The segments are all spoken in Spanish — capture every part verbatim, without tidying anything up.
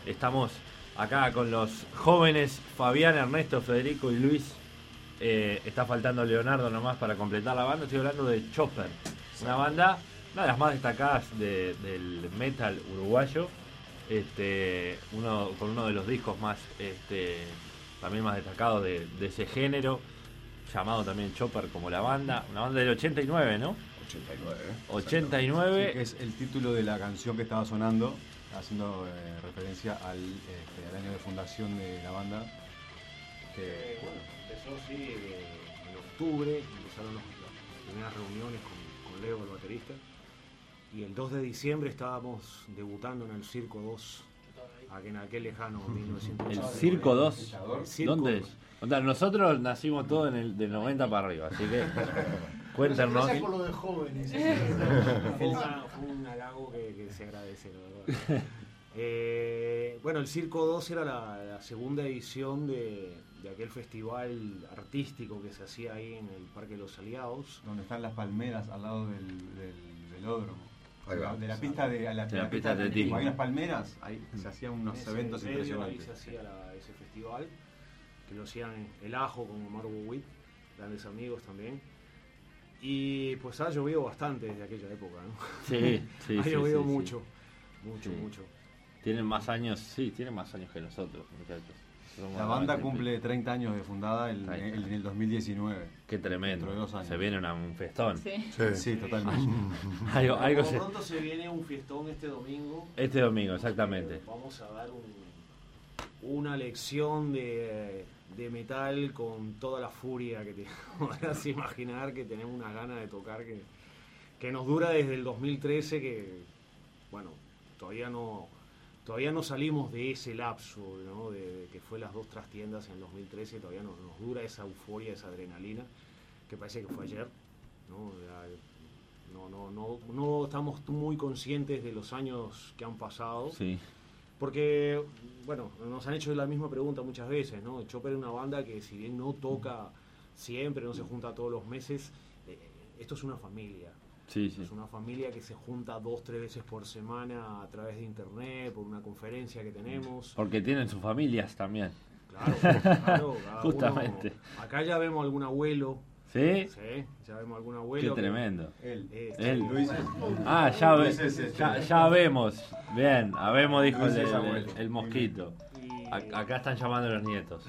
Estamos acá con los jóvenes Fabián, Ernesto, Federico y Luis. Eh, está faltando Leonardo nomás para completar la banda. Estoy hablando de Chopper, una banda, una de las más destacadas de, del metal uruguayo. Este, uno con uno de los discos más, este, también más destacados de, de ese género, llamado también Chopper como la banda. Una banda del ochenta y nueve, ¿no? ochenta y nueve. ochenta y nueve. Sí, que es el título de la canción que estaba sonando, haciendo eh, referencia al, este, al año de fundación de la banda. Que, bueno, empezó sí eh, en octubre, empezaron los, las primeras reuniones con, con Leo, el baterista, y el dos de diciembre estábamos debutando en el Circo dos, en aquel lejano mil novecientos ochenta. El Circo dos, El Circo ¿dónde dos. es? O sea, nosotros nacimos todos en el del noventa para arriba, así que cuéntanos. Gracias por lo de jóvenes. Fue, una, fue un halago que, que se agradece, la verdad. Eh, bueno, el Circo dos era la, la segunda edición de, de aquel festival artístico que se hacía ahí en el Parque de los Aliados. Donde están las palmeras al lado del, del velódromo. Ahí va. De la pista de, a la, De la pista de atletismo. Hay unas palmeras, ahí se hacían unos En ese eventos medio, impresionantes. ahí se hacía la, ese festival, que lo hacían El Ajo con Omar Witt, grandes amigos también. Y pues ha llovido bastante desde aquella época, ¿no? Sí, sí, ha sí, llovido sí, sí. mucho, mucho, Sí. mucho. Tienen más años, sí, tienen más años que nosotros, muchachos. Somos La banda noventa y cumple treinta años de fundada el- treinta. el- en el dos mil diecinueve. Qué tremendo. Dentro de dos años. Se viene una- un festón. Sí. Sí. Sí, totalmente. Algo, algo Por se- pronto se viene un fiestón este domingo. Este domingo, exactamente. Eh, Vamos a dar un- una lección de, de metal con toda la furia que te podrás imaginar, que tenemos una gana de tocar que, que nos dura desde el dos mil trece, que bueno, todavía no todavía no salimos de ese lapso, ¿no? de, de que fue las dos trastiendas en el dos mil trece, todavía no, nos dura esa euforia, esa adrenalina, que parece que fue ayer, ¿no? Ya, no, no, no, no estamos muy conscientes de los años que han pasado. Sí. Porque, bueno, nos han hecho la misma pregunta muchas veces, ¿no? Chopper es una banda que si bien no toca siempre, no se junta todos los meses, eh, esto es una familia. Sí, sí. Es una familia que se junta dos, tres veces por semana a través de internet, por una conferencia que tenemos. Porque tienen sus familias también. Claro, claro. cada Justamente. uno- acá ya vemos algún abuelo. ¿Sí? Sí, ya vemos algún Qué abuelo. que- tremendo. Él. Este, Él. Luis. Ah, ya, ve- Luis es este. ya, ya vemos. Bien, habemos, dijo Luis el, es el- abuelo. el mosquito. y- A- acá están llamando los nietos.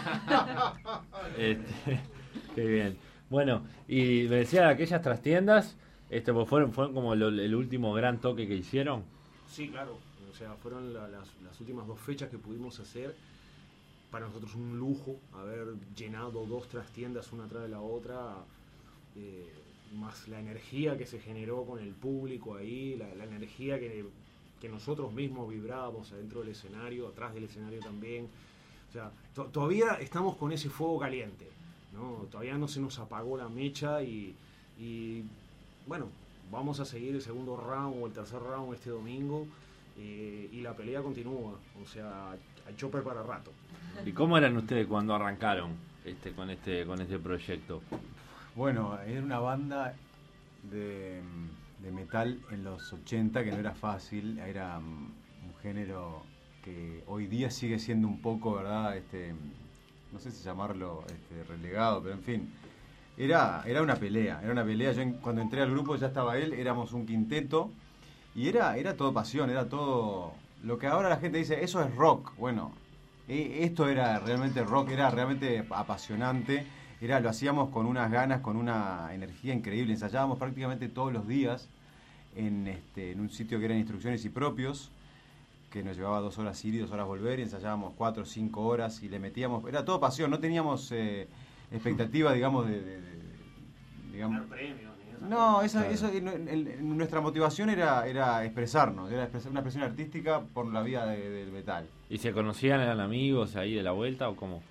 Este, qué bien. Bueno, y me decía de aquellas trastiendas, este, pues fueron, fueron como lo- el último gran toque que hicieron. Sí, claro. O sea, fueron la- las, las últimas dos fechas que pudimos hacer. Para nosotros un lujo haber llenado dos trastiendas una tras de la otra, eh, más la energía que se generó con el público ahí, la, la energía que, que nosotros mismos vibrábamos adentro del escenario, atrás del escenario también. O sea, to- todavía estamos con ese fuego caliente, ¿no? Todavía no se nos apagó la mecha y, y bueno, vamos a seguir el segundo round o el tercer round este domingo. Eh, y la pelea continúa, o sea, hay Chopper para rato. ¿Y cómo eran ustedes cuando arrancaron este, con este, con este proyecto? Bueno, era una banda de, de metal en los ochenta que no era fácil, era um, un género que hoy día sigue siendo un poco, ¿verdad? Este, no sé si llamarlo este, relegado, pero en fin, era, era una pelea, era una pelea. Yo en- cuando entré al grupo ya estaba él, éramos un quinteto y era, era todo pasión, era todo lo que ahora la gente dice, eso es rock. Bueno, eh, esto era realmente rock, era realmente apasionante. Era, lo hacíamos con unas ganas, con una energía increíble. Ensayábamos prácticamente todos los días en, este, en un sitio que eran instrucciones y propios, que nos llevaba dos horas ir y dos horas volver, y ensayábamos cuatro o cinco horas y le metíamos... Era todo pasión, no teníamos eh, expectativa, digamos, de... de- de- digamos, Ganar premios, ni esas no, cosas. esa, eso, en- en- en- nuestra motivación era, era expresarnos, era expresar una expresión artística por la vía de- del metal. ¿Y se conocían, eran amigos ahí de la vuelta o cómo?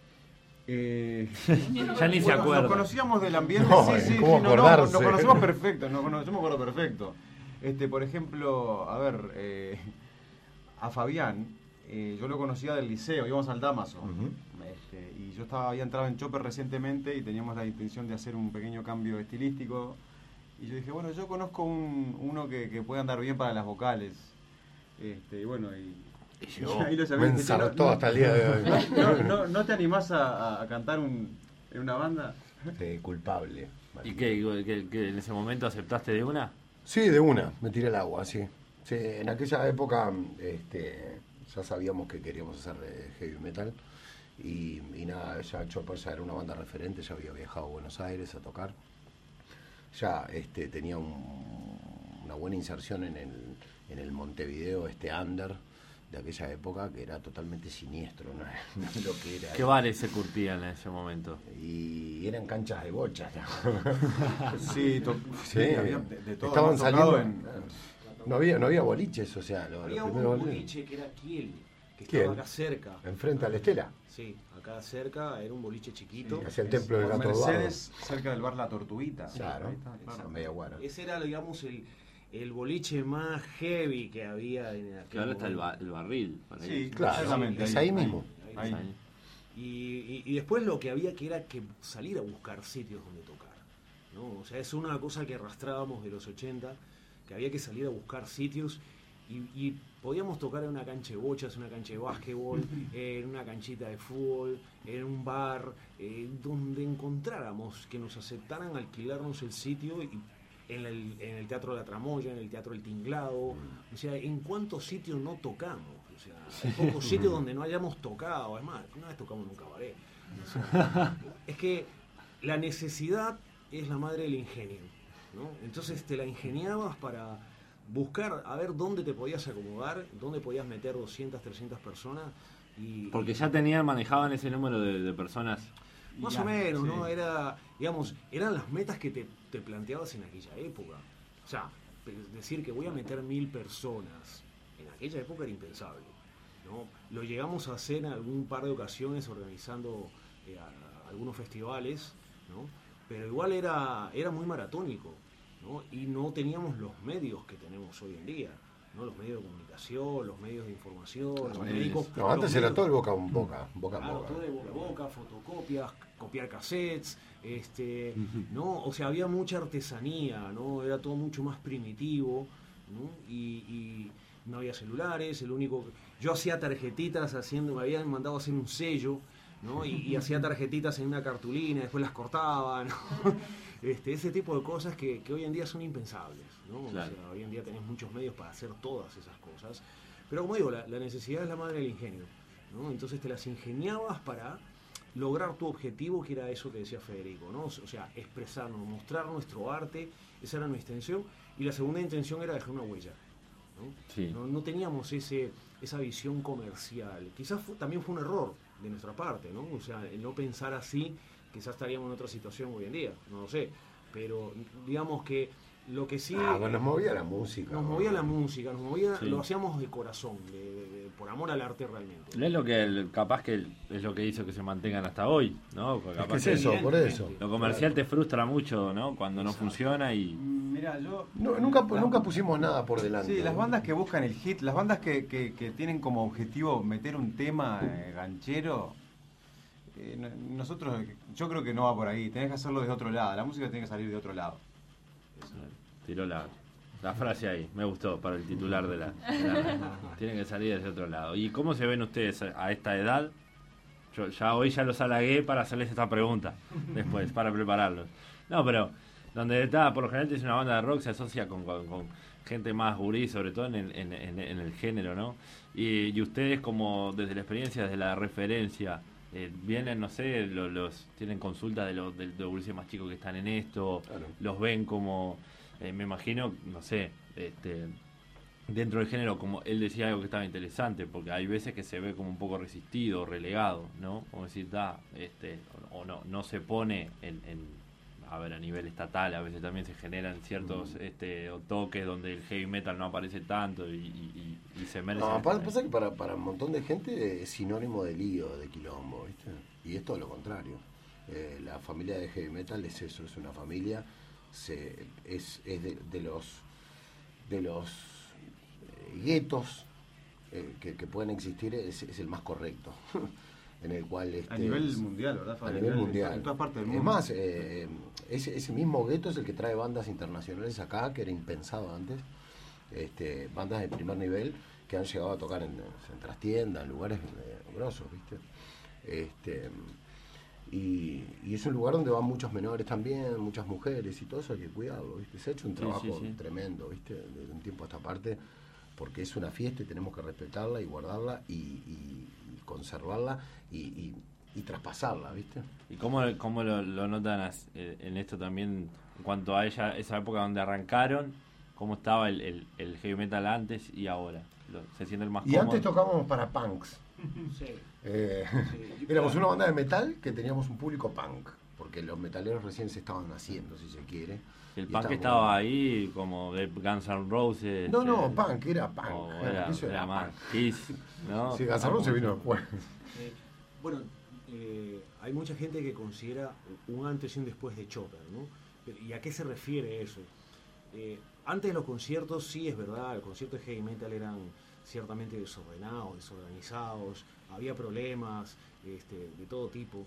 Eh, Ya ni se Bueno, acuerda. Nos conocíamos del ambiente, No, sí, sí, ¿cómo sí, no, no, acordarse? nos conocemos perfecto, nos cono- yo me acuerdo perfecto. Este, por ejemplo, a ver, eh, a Fabián, eh, yo lo conocía del liceo, íbamos al Damaso, Ujú. este, y yo estaba, había entrado en Chopper recientemente y teníamos la intención de hacer un pequeño cambio estilístico, y yo dije, bueno, yo conozco un, uno que, que puede andar bien para las vocales, este, y bueno, y Y llegó. Ahí lo Me llamé y dije, ensartó "No, hasta el día de hoy. No, no, ¿no te animás a, a cantar un, en una banda? Sí, culpable. ¿Y qué, qué- qué, en ese momento aceptaste de una? Sí, de una, me tiré al agua, sí. Sí, en aquella época este, ya sabíamos que queríamos hacer eh, heavy metal y, y nada, ya Chopper ya era una banda referente, ya había viajado a Buenos Aires a tocar. Ya este, tenía un- una buena inserción en el, en el Montevideo, este under de aquella época, que era totalmente siniestro, ¿no? No es lo que era. ¿Qué bares se curtían en ese momento? Y eran canchas de bochas. Sí, to- Sí, sí, había de, de todo. estaban Hemos tocado saliendo. en- No había, no había boliches, o sea, los, Había los un primeros boliches. boliche que era Kiel, que ¿Quién? estaba acá cerca. Enfrente a la Estela. Sí, acá cerca era un boliche chiquito. Sí, Hacia el templo del por Gato Mercedes, cerca del bar La Tortuguita. Claro, Ahí está, claro. esa media guara. Ese era, digamos, el, el boliche más heavy que había en aquel Claro, está el, momento. ba- el barril. para Sí, ir. Claro, exactamente. es ahí mismo. Ahí. Ahí. Y, y- y después lo que había que era que salir a buscar sitios donde tocar, ¿no? O sea, es una cosa que arrastrábamos de los ochenta, que había que salir a buscar sitios y, y podíamos tocar en una cancha de bochas, en una cancha de básquetbol, en una canchita de fútbol, en un bar, eh, donde encontráramos que nos aceptaran alquilarnos el sitio y en el, en el Teatro de la Tramoya, en el Teatro del Tinglado, o sea, ¿en cuántos sitios no tocamos? O sea, hay pocos sitios donde no hayamos tocado, es más, una vez tocamos en un cabaret. O sea, es que la necesidad es la madre del ingenio, ¿no? Entonces te la ingeniabas para buscar a ver dónde te podías acomodar, dónde podías meter doscientas, trescientas personas y... Porque ya tenían, manejaban ese número de, de personas. Más Ya, o menos, sí. ¿no? Era, digamos, eran las metas que te, te planteabas en aquella época. O sea, pe- decir que voy a meter mil personas, en aquella época era impensable, ¿no? Lo llegamos a hacer en algún par de ocasiones organizando eh, a- a algunos festivales, ¿no? Pero igual era, era muy maratónico, ¿no? Y no teníamos los medios que tenemos hoy en día, ¿no? Los medios de comunicación, los medios de información, los medios. médicos... No, antes los era medios- todo el boca a boca, boca a Claro, boca. todo de boca a boca, fotocopias, copiar cassettes, este, ¿no? O sea, había mucha artesanía, ¿no? Era todo mucho más primitivo, ¿no? Y, y no había celulares, el único... Yo hacía tarjetitas haciendo, me habían mandado a hacer un sello, ¿no? Y, y hacía tarjetitas en una cartulina, después las cortaba, ¿no? Este, ese tipo de cosas que, que hoy en día son impensables, ¿no? Claro. O sea, hoy en día tenés muchos medios para hacer todas esas cosas. Pero como digo, la, la necesidad es la madre del ingenio, ¿no? Entonces te las ingeniabas para lograr tu objetivo, que era eso que decía Federico, ¿no? O sea, expresarnos, mostrar nuestro arte, esa era nuestra intención. Y la segunda intención era dejar una huella, ¿no? Sí. No, no teníamos ese, esa visión comercial. Quizás fu- también fue un error de nuestra parte, ¿no? O sea, el no pensar así, quizás estaríamos en otra situación hoy en día, no lo sé. Pero digamos que lo que sí... Ah, bueno, nos movía la música. Nos ¿no? movía la música, nos movía, Sí. lo hacíamos de corazón, de, de- de- por amor al arte realmente. No es lo que el- capaz que el- es lo que hizo que se mantengan hasta hoy, ¿no? Porque Es capaz que es que eso, por eso. lo comercial te frustra mucho, ¿no? Cuando no funciona y Mira, yo. No, nunca, las- nunca pusimos nada por delante. Sí, las bandas que buscan el hit, las bandas que, que, que tienen como objetivo meter un tema eh, ganchero, eh, no- nosotros, yo creo que no va por ahí, tenés que hacerlo desde otro lado, la música tiene que salir de otro lado. tiró la, la frase ahí, me gustó para el titular de la, de la- tienen que salir desde otro lado. ¿Y cómo se ven ustedes a, a esta edad? Yo ya hoy ya los halagué para hacerles esta pregunta después, para prepararlos. No, pero donde está, por lo general es una banda de rock, se asocia con, con, con gente más gurí, sobre todo en el, en, en- en el género, ¿no? Y, y ustedes como desde la experiencia, desde la referencia, eh, vienen, no sé, lo- los tienen consultas de los de, de los gurises más chicos que están en esto, Claro. los ven como, eh, me imagino, no sé, este dentro del género, como él decía algo que estaba interesante, porque hay veces que se ve como un poco resistido, relegado, ¿no? Como decir, da, este, o, o no, no se pone en, en, a ver, a nivel estatal, a veces también se generan ciertos este, o toques donde el heavy metal no aparece tanto y, y, y- y se merece. No, pa- pasa que para, para un montón de gente es sinónimo de lío, de quilombo, ¿viste? Y es todo lo contrario. Eh, la familia de heavy metal es eso, es una familia, se, es, es de, de los de los eh, guetos eh, que, que pueden existir, es, es el más correcto. En el cual este, A nivel es- mundial, ¿verdad, a Fabi? nivel mundial. En todas partes del mundo. Es más, eh, ese, ese mismo gueto es el que trae bandas internacionales acá, que era impensado antes, este, bandas de primer nivel, que han llegado a tocar en, en trastiendas, en lugares eh, grosos, ¿viste? Este, y, y es un lugar donde van muchos menores también, muchas mujeres y todo eso hay que cuidarlo, ¿viste? Se ha hecho un trabajo sí, sí, sí. tremendo, ¿viste? Desde un tiempo a esta parte, porque es una fiesta y tenemos que respetarla y guardarla y, y, y conservarla y, y, y traspasarla, ¿viste? ¿Y cómo, cómo lo, lo notan as- eh, en esto también en cuanto a ella, esa época donde arrancaron? ¿Cómo estaba el, el, el heavy metal antes y ahora? Lo- ¿Se siente el más Y cómodo? antes tocábamos para punks. Sí. Eh, Sí. éramos una banda de metal que teníamos un público punk, porque los metaleros recién se estaban haciendo, si se quiere. El Y punk estábamos- estaba ahí como de Guns N' Roses. No, no, eh, punk, era punk. o Era- era, eso era era más punk. Kiss, ¿no? Sí, Guns N' Roses vino después. Eh, bueno, eh, hay mucha gente que considera un antes y un después de Chopper, ¿no? ¿Y a qué se refiere eso? Eh, antes de los conciertos, sí es verdad, los conciertos de heavy metal eran ciertamente desordenados, desorganizados, había problemas este, de todo tipo.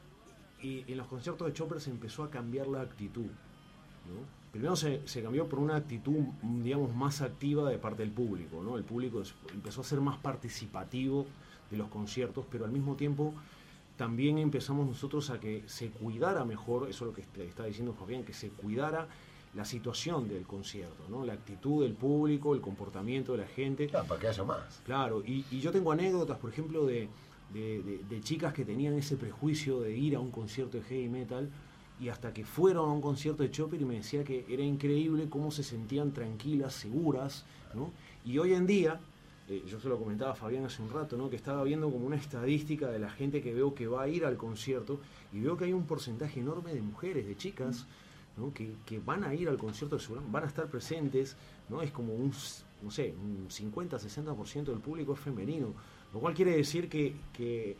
Y en los conciertos de Chopper se empezó a cambiar la actitud, ¿no? Primero se, se cambió por una actitud, digamos, más activa de parte del público, ¿no? El público es- empezó a ser más participativo de los conciertos, pero al mismo tiempo también empezamos nosotros a que se cuidara mejor, eso es lo que est- está diciendo Fabián, que se cuidara la situación del concierto, ¿no? La actitud del público, el comportamiento de la gente. Claro, para que haya más. Claro, y, y yo tengo anécdotas, por ejemplo, de, de, de- de chicas que tenían ese prejuicio de ir a un concierto de heavy metal y hasta que fueron a un concierto de Chopper y me decía que era increíble cómo se sentían tranquilas, seguras, ¿no? Y hoy en día, eh, yo se lo comentaba a Fabián hace un rato, ¿no? Que estaba viendo como una estadística de la gente que veo que va a ir al concierto y veo que hay un porcentaje enorme de mujeres, de chicas, ¿no? que, que van a ir al concierto de Surán, van a estar presentes, ¿no? Es como un, no sé, un cincuenta a sesenta por ciento del público es femenino, lo cual quiere decir que, que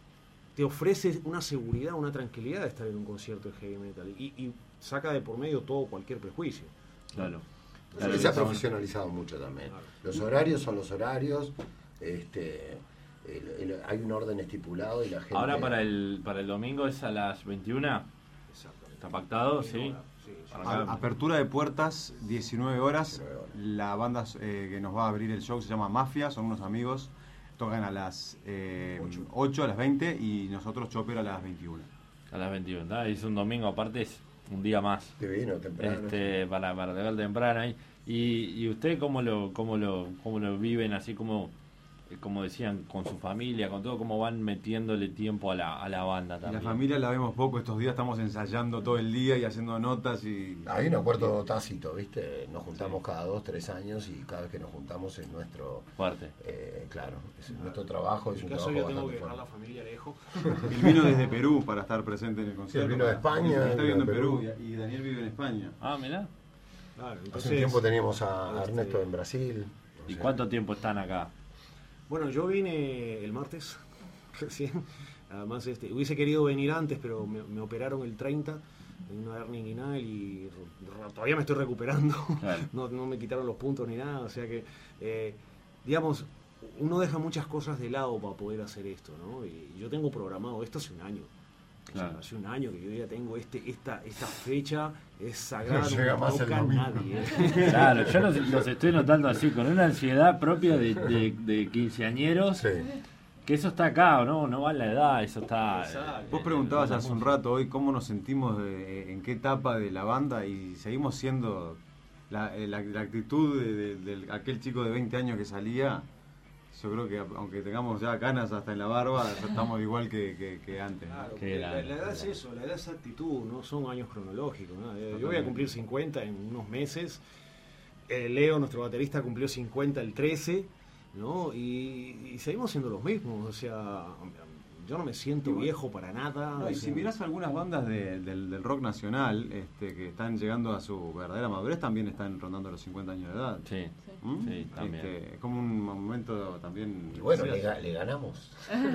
te ofrece una seguridad, una tranquilidad de estar en un concierto de heavy metal y, y saca de por medio todo cualquier prejuicio. Claro. Sí, Claro, se ha eso- profesionalizado mucho también. Claro. Los horarios son los horarios, este, el- el- hay un orden estipulado y la gente... Ahora para el para el domingo es a las veintiuna. Exactamente. ¿Está pactado? Sí. Sí, sí. Para acá. A- Apertura de puertas, diecinueve horas. diecinueve horas. La banda eh, que nos va a abrir el show se llama Mafia, son unos amigos. Tocan a las eh, Ocho. ocho, a las veinte y nosotros Chopper a las veintiuna. A las veintiuna. ¿tá? Es un domingo, aparte es un día más. Divino, temprano. Este, para, para llegar temprano ahí. Y, y usted cómo lo, cómo lo, cómo lo viven, así como, eh, como decían, con su familia, con todo, cómo van metiéndole tiempo a la, a la banda Y también. la familia la vemos poco, estos días estamos ensayando todo el día y haciendo notas y... Hay un acuerdo tácito, ¿viste? Nos juntamos cada dos, tres años y cada vez que nos juntamos es nuestro... Fuerte. eh, claro, es nuestro trabajo, es En un mi caso trabajo yo tengo bastante que dejar la fuerte. familia lejos. Él vino desde Perú para estar presente en el concierto. Sí, él vino de España, Está viviendo en de Perú Perú. y, y Daniel vive en España. Ah, mirá. Claro, Hace entonces, un tiempo teníamos a este, Ernesto en Brasil. o ¿Y sea, cuánto tiempo están acá? Bueno, yo vine el martes, recién. Además, este, hubiese querido venir antes, pero me, me operaron el treinta en una hernia inguinal y r- todavía me estoy recuperando. Claro. No, no me quitaron los puntos ni nada. O sea que, eh, digamos, uno deja muchas cosas de lado para poder hacer esto, ¿no? Y yo tengo programado esto hace un año. O sea, Claro. hace un año que yo ya tengo este, esta, esta fecha, es sagrada, No no, llega me más el toca domingo. nadie. Claro, yo los, los estoy notando así, con una ansiedad propia de, de, de quinceañeros, Sí. que eso está acá, ¿no? No va en la edad, eso está... Exacto. Vos preguntabas hace un rato hoy cómo nos sentimos, de- en qué etapa de la banda y seguimos siendo la, eh, la- la actitud de, de- de aquel chico de veinte años que salía. Yo creo que aunque tengamos ya canas hasta en la barba, ya estamos igual que, que- que antes. ¿no? Claro, Qué la, grande. la edad es eso, la edad es actitud, no son años cronológicos. ¿no? Eh, Yo voy a cumplir cincuenta en unos meses. Eh, Leo, nuestro baterista, cumplió cincuenta el trece, ¿no? Y, y seguimos siendo los mismos. O sea, yo no me siento Y bueno, viejo para nada. No, o y si sea, mirás algunas bandas de- del, del rock nacional este, que están llegando a su verdadera madurez, también están rondando los cincuenta años de edad. Sí, ¿Mm? sí, también. Este, es como un momento también... Y bueno, le, ga- le ganamos.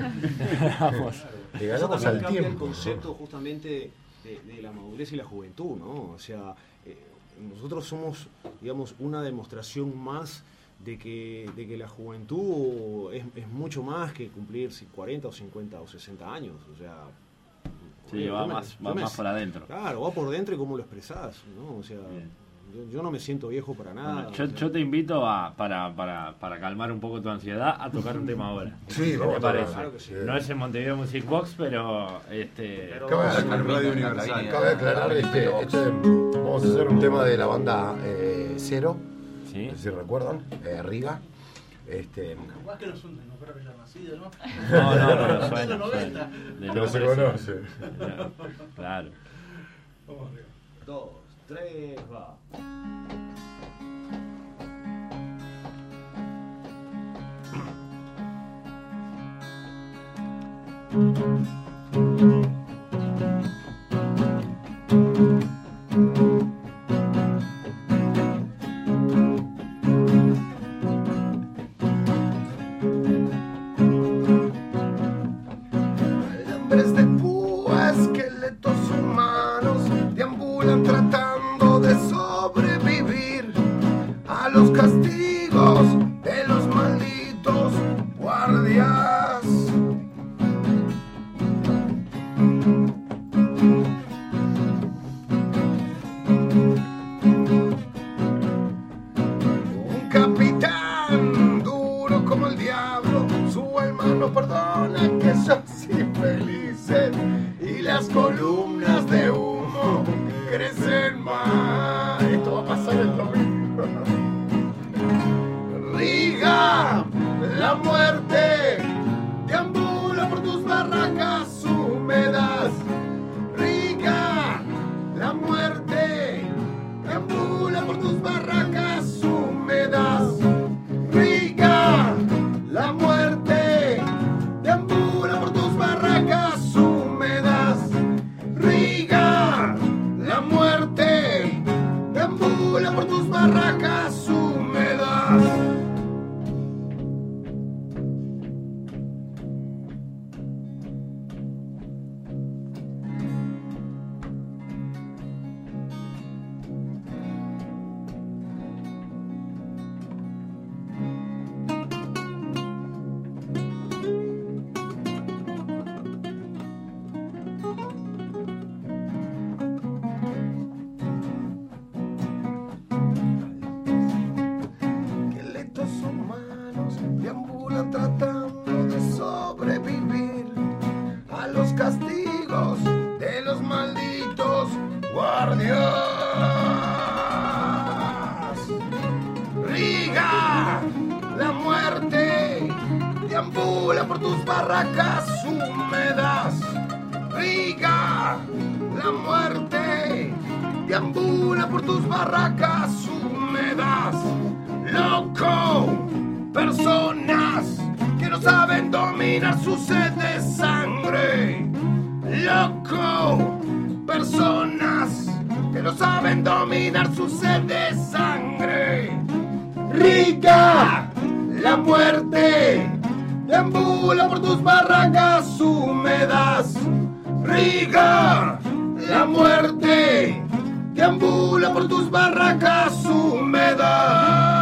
Vamos. Le Eso ganamos también al cambia el tiempo. concepto justamente de, de la madurez y la juventud, ¿no? O sea, eh, nosotros somos, digamos, una demostración más de que, de que la juventud es, es mucho más que cumplir si cuarenta o cincuenta o sesenta años. O sea, Sí, yo va me- más, yo va me- más por adentro. Claro, va por dentro y cómo lo expresás, ¿no? O sea, Bien. Yo, yo no me siento viejo para nada. Bueno, yo, o sea. yo te invito a, para, para, para calmar un poco tu ansiedad, a tocar un tema ahora. Sí, ¿Qué vamos te a tocar, parece? claro que sí. No es en Montevideo Music Box, pero este. Pero- Cabe En aclarar, Radio Universal. cabe aclarar este, este, vamos a hacer un tema de la banda eh, Cero, ¿Sí? no sé si recuerdan, eh, Riga. Este, Más que no son de no creo que haya nacido, ¿no? No, no, no, no, De suena, los suena. noventa. De pero se nombre, conoce. sí. Claro. Vamos arriba. Dos, tres, va. Alambres de púa, esqueletos humanos deambulan tratando de sobrevivir a los castigos de los malditos guardias. Un capitán duro como el diablo, su alma no perdona que seas infelices y las columnas de humo crecen más. Esto va a pasar el domingo. Riga, la muerte deambula por tus barracas húmedas. Riga, la muerte deambula por tus barracas húmedas. Riga, la muerte deambula por tus barracas húmedas. Riga, la muerte deambula por tus barracas húmedas. Esqueletos humanos deambulan tratando de sobrevivir a los castigos de los malditos guardias. Riga, la muerte deambula por tus barracas húmedas. Riga, la muerte deambula por tus barracas húmedas. Loco, personas que no saben dominar su sed de sangre. Loco, personas que no saben dominar su sed de sangre. Riga, la muerte deambula por tus barracas húmedas. Riga, la muerte deambula por tus barracas húmedas.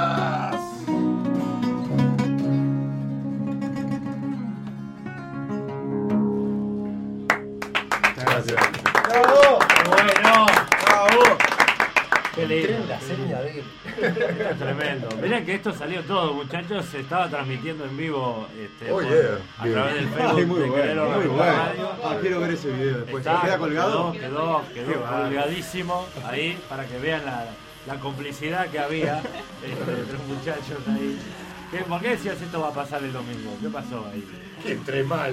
Gracias. ¡Bravo! Bueno, ¡Bravo! qué lindo. La seña de él. Esto es tremendo. Miren que esto salió todo, muchachos. Se estaba transmitiendo en vivo este, Oh, por- yeah. a Bien. través del Facebook Ay, muy de bueno, Querelo muy Recuerdo bueno. Radio. Ah, quiero ver ese video después. Está- ¿Queda colgado? Quedó, quedó, quedó Qué bárbaro. colgadísimo ahí para que vean la, la complicidad que había este, entre los muchachos ahí. ¿Qué, ¿Por qué decías esto va a pasar el domingo? ¿Qué pasó ahí? Que entre mal.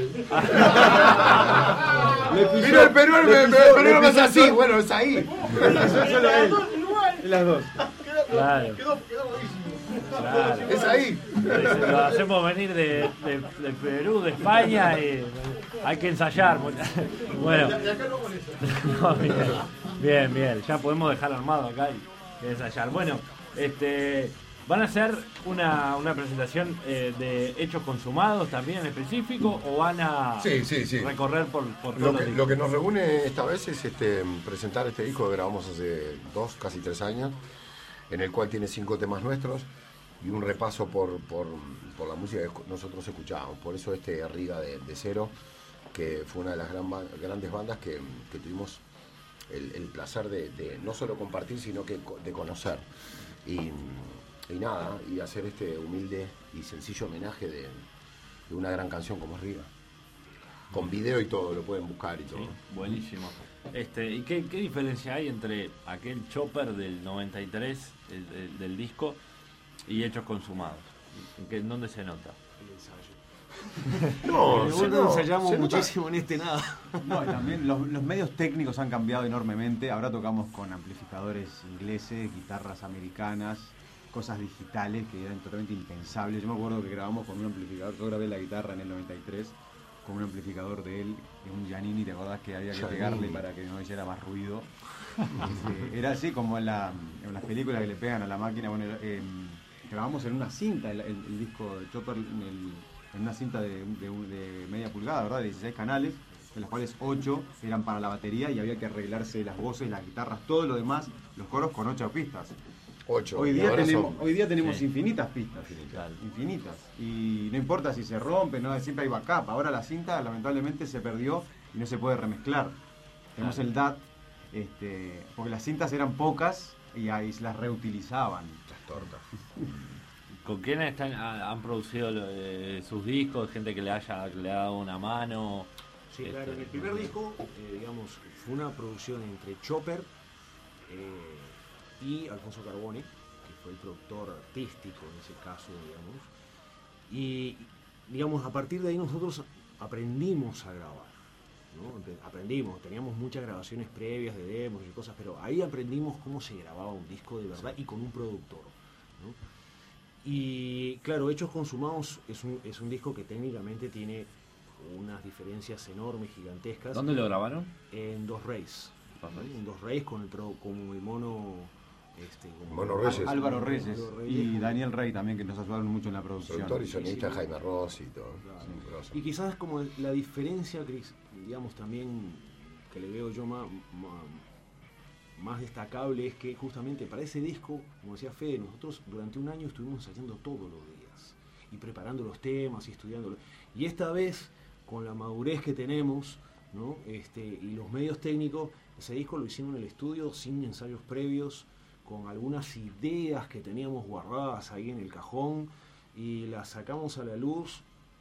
Le pisó- Mira el peruano, le el pisó- peruano le me hace pisó así. solo- Bueno, es ahí. le pisó solo a él. En las dos. Claro, Quedó, quedó buenísimo. claro. Es ahí. Se lo hacemos venir de, de, de Perú, de España y hay que ensayar. Bueno, De acá no con eso. no, bien, bien, bien, ya podemos dejar armado acá y, y ensayar. Bueno, este, ¿van a hacer una, una presentación eh, de hechos consumados también en específico o van a Sí, sí, sí. recorrer por, por Lo todos que, los lo que nos reúne esta vez es este, presentar este disco que grabamos hace dos, casi tres años, en el cual tiene cinco temas nuestros y un repaso por, por, por la música que nosotros escuchábamos. Por eso este Riga de, de Cero, que fue una de las gran ba- grandes bandas que, que tuvimos el, el placer de, de no solo compartir, sino que co- de conocer. Y, y nada, y hacer este humilde y sencillo homenaje de, de una gran canción como es Riva. Con video y todo, lo pueden buscar y todo. Sí, buenísimo. Este, ¿y qué, qué diferencia hay entre aquel Chopper del noventa y tres, el, el- del disco, y Hechos Consumados? ¿En, qué, en dónde se nota? El ensayo. No, De se vuelta no- ensayamos se nota- muchísimo en este nada. No, y también los, los medios técnicos han cambiado enormemente. Ahora tocamos con amplificadores ingleses, guitarras americanas, cosas digitales que eran totalmente impensables. Yo me acuerdo que grabamos con un amplificador, yo grabé la guitarra en el noventa y tres con un amplificador de él, de un Giannini, ¿te acordás que había que Giannini. pegarle para que no hiciera más ruido? Este, era así como en, la, en las películas que le pegan a la máquina. Bueno, eh, grabamos en una cinta el, el- el disco de Chopper, en, el- en una cinta de, de- de media pulgada, ¿verdad? De dieciséis canales, de las cuales ocho eran para la batería y había que arreglarse las voces, las guitarras, todo lo demás, los coros con ocho pistas. Ocho. Hoy y día, ahora tenemos, son- hoy día tenemos Sí. infinitas pistas, Claro. infinitas. Y no importa si se rompe, no siempre hay backup. Ahora la cinta lamentablemente se perdió y no se puede remezclar. Tenemos Claro. el D A T, este, porque las cintas eran pocas y ahí se las reutilizaban. Las tortas. ¿Con quiénes están, ha- han producido lo- eh, sus discos? Gente que le haya que le ha dado una mano. Sí, Este, claro, en el primer disco, eh, digamos, fue una producción entre Chopper eh, y Alfonso Carbone, que fue el productor artístico en ese caso, digamos. Y, digamos, a partir de ahí nosotros aprendimos a grabar, ¿no? Empe- Aprendimos, teníamos muchas grabaciones previas de demos y cosas, pero ahí aprendimos cómo se grababa un disco de verdad y con un productor, ¿no? Y claro, Hechos Consumados es un, es un disco que técnicamente tiene unas diferencias enormes, gigantescas. ¿Dónde lo grabaron? En Dos Reyes. Dos Reyes. En Dos Reyes con el, pro- con el mono... Este, con- Mono Reyes. Álvaro Reyes Álvaro Reyes, y con- Daniel Rey también, que nos ayudaron mucho en la producción. Productor y sonista sí. Jaime Rossi y todo. Claro. Sí, grosso. Y quizás como la diferencia, Cris, digamos también que le veo yo más, más destacable es que justamente para ese disco, como decía Fede, nosotros durante un año estuvimos ensayando todos los días y preparando los temas y estudiándolos. Y esta vez, con la madurez que tenemos, ¿no? Este, y los medios técnicos, ese disco lo hicimos en el estudio sin ensayos previos, con algunas ideas que teníamos guardadas ahí en el cajón y las sacamos a la luz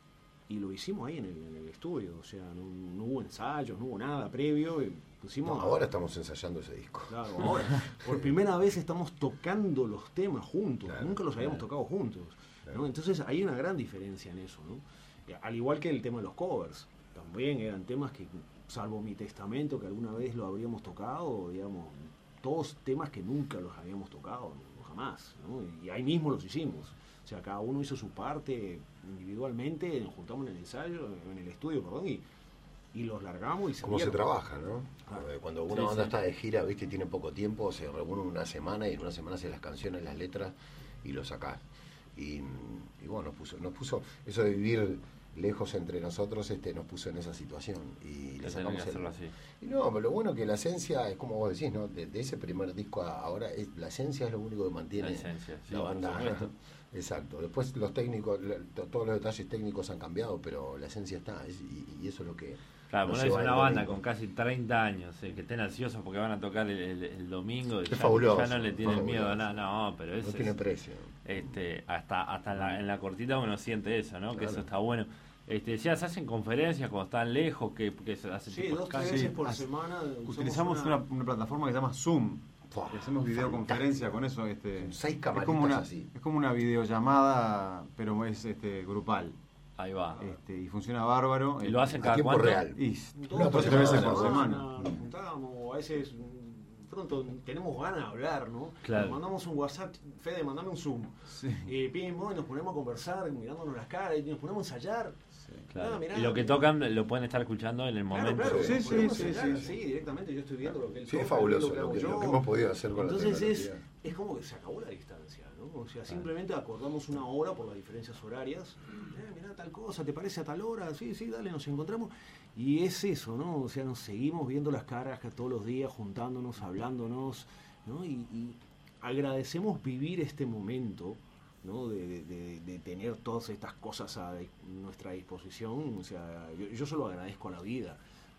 y lo hicimos ahí en el, en el estudio. O sea, no, no hubo ensayos, no hubo nada previo. Y pusimos No, ahora estamos ensayando ese disco. Claro, ahora, por primera vez estamos tocando los temas juntos, Claro, nunca los habíamos claro. tocado juntos, ¿no? Claro. Entonces hay una gran diferencia en eso, ¿no? Eh, Al igual que el tema de los covers, también eran temas que, salvo Mi Testamento, que alguna vez lo habríamos tocado, digamos, todos temas que nunca los habíamos tocado, no, jamás, ¿no? Y ahí mismo los hicimos. O sea, cada uno hizo su parte individualmente, nos juntamos en el ensayo, en el estudio, perdón, y, y los largamos y Cómo se salieron. trabaja, ¿no? Claro. Eh, Cuando una Sí, banda sí. está de gira, viste, y tiene poco tiempo, se reúnen una semana y en una semana hace las canciones, las letras y lo sacás. Y, y bueno, nos puso, nos puso eso de vivir lejos entre nosotros, este, nos puso en esa situación y Que le tener sacamos que hacerlo el, así. y no, pero lo bueno que la esencia es como vos decís, ¿no? De, de ese primer disco a ahora, es, la esencia es lo único que mantiene La esencia, sí, la por banda. supuesto. Exacto. Después los técnicos, la- to- todos los detalles técnicos han cambiado, pero la esencia está, es- y, y eso es lo que. Claro, nos uno dice lleva una el banda domingo. con casi treinta años, eh, que estén ansiosos porque van a tocar el, el- el domingo y Es ya, fabuloso, ya no le tienen fabuloso. miedo a nada, no, pero eso No tiene es- precio. este, hasta, hasta en la, en la cortita uno siente eso, ¿no? Que Claro. eso está bueno. Este, ya se hacen conferencias cuando están lejos, que, que se hacen Sí, tipo dos, tres Skype. veces Sí, por hace- semana. usamos Utilizamos una, una plataforma que se llama Zoom. Fua, Y hacemos videoconferencia con eso. Este, Con seis es camaritas como una, así. es como una videollamada, pero es este, grupal. Ahí va. Este, y funciona bárbaro. ¿Y lo hacen A cada tiempo cuánto? real. Y Dos Una o por tres veces veces por por semana. semana. Nos juntábamos, a veces mm, pronto tenemos ganas de hablar, ¿no? Claro. Nos mandamos un WhatsApp, Fede, mandame un Zoom. Sí. Y pim, y nos ponemos a conversar, mirándonos las caras, y nos ponemos a ensayar. Claro. Ah, mirá, y lo que mirá. tocan lo pueden estar escuchando en el Claro, momento. claro, Sí, nos sí, ponemos sí, a ensayar, sí, sí. directamente yo estoy viendo lo que él Sí, toca, es fabuloso lo que lo hago que, yo. lo que hemos podido hacer con Entonces la es, tecnología. es como que se acabó la distancia, ¿no? O sea, simplemente acordamos una hora por las diferencias horarias. Eh, mirá tal cosa, ¿te parece a tal hora? Sí, sí, dale, nos encontramos. Y es eso, ¿no? O sea, nos seguimos viendo las caras que todos los días, juntándonos, hablándonos, ¿no? Y, y agradecemos vivir este momento, ¿no? De, de- de- de tener todas estas cosas a nuestra disposición. O sea, yo, yo se lo agradezco a la vida,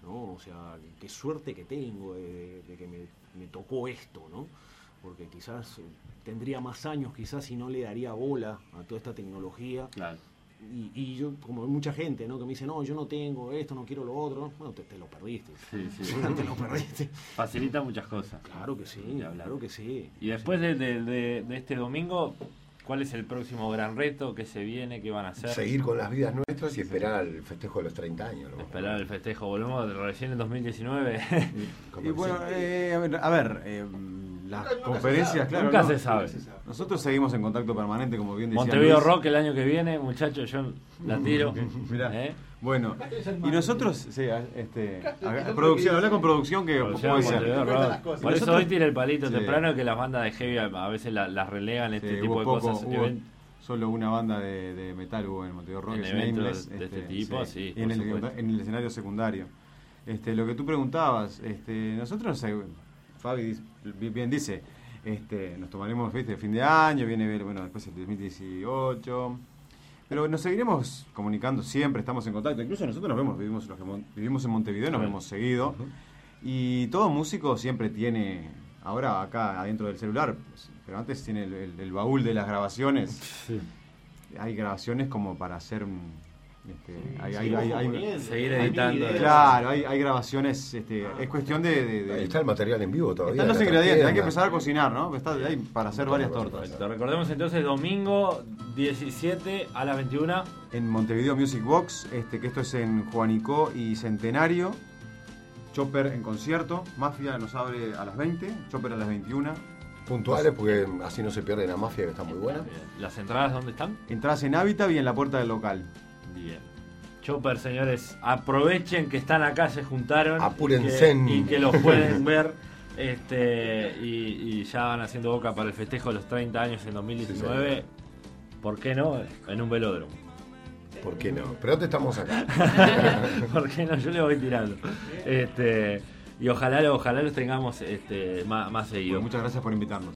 ¿no? O sea, qué suerte que tengo de, de que me, me tocó esto, ¿no? Porque quizás eh, tendría más años, quizás si no le daría bola a toda esta tecnología. Claro. Y, y yo, como mucha gente, ¿no? Que me dice, no, yo no tengo esto, no quiero lo otro. Bueno, te, te lo perdiste. Sí, sí. te lo perdiste. Facilita muchas cosas. Claro que sí, Ni hablar. claro que sí. Y después de, de, de, de este domingo, ¿cuál es el próximo gran reto? ¿Qué se viene? ¿Qué van a hacer? Seguir con las vidas nuestras y esperar al festejo de los treinta años. ¿no? Esperar el festejo. Volvemos recién en dos mil diecinueve. Y bueno, eh, a ver, a ver eh, las Nunca- nunca conferencias, se sabe. claro. Nunca no. se sabe. Nosotros seguimos en contacto permanente, como bien decía Montevideo Luis. Rock el año que viene, muchachos, yo la tiro. Mirá. ¿Eh? Bueno, y nosotros, sí, a- este, a- producción, habla con producción que Producción puede ser. Montevideo Cuentan Rock. las cosas. Por eso Nosotros- hoy tira el palito Sí. temprano, que las bandas de heavy a a veces la- las relegan este Sí, tipo hubo de poco, cosas. hubo Event- solo una banda de, de metal hubo en Montevideo Rock, En que es eventos Nameless, de este tipo, sí, y en por el, supuesto. en el escenario secundario. Este, lo que tú preguntabas, este, nosotros, eh, Fabi dis- bien dice, este, nos tomaremos ¿viste? fin de año, viene bueno después el dos mil dieciocho, pero nos seguiremos comunicando siempre, estamos en contacto, incluso nosotros nos vemos, vivimos, los que mon- vivimos en Montevideo, nos Sí. vemos seguido, y todo músico siempre tiene, ahora acá adentro del celular, pero antes tiene el, el- el baúl de las grabaciones. Sí. Hay grabaciones como para hacer un, este, hay, hay- Sí, hay- ojo hay- poniendo, seguir hay editando. videos. claro, hay, hay grabaciones, este, es cuestión de, de- de- Ahí está el material en vivo todavía. están los la ingredientes, hay que trastienda. empezar a cocinar, ¿no? Está ahí para hacer varias tortas. Perfecto. Recordemos entonces domingo diecisiete a las veintiuna. En Montevideo Music Box, este, que esto es en Juanicó y Centenario. Chopper en concierto, Mafia nos abre a las veinte, Chopper a las veintiuna. Puntuales porque así no se pierde la mafia, que está muy buena. Bien. ¿Las entradas dónde están? Entradas en Hábitat y en la puerta del local. Bien. Chopper, señores, aprovechen que están acá, se juntaron. Apúrense. Y que, y que los pueden ver. Este, y, y ya van haciendo boca para el festejo de los treinta años en dos mil diecinueve. Sí, ¿Por qué no? En un velódromo. ¿Por qué no? Pero te estamos acá. ¿Por qué no? Yo le voy tirando. Este, y ojalá, ojalá los tengamos este, más, más seguido. Bueno, muchas gracias por invitarnos.